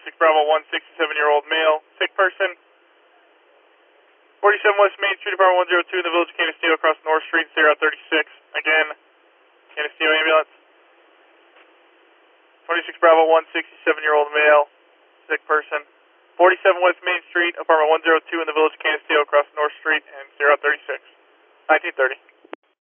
46 Bravo 1, 67-year-old male, sick person. 47 West Main Street, Department 102 in the village of Canisteo, across North Street, 036. Again, Canisteo ambulance. 26 Bravo 1, 67-year-old male, sick person. 47 West Main Street, apartment 102 in the village of Canisteo, across North Street, and 036. 1930.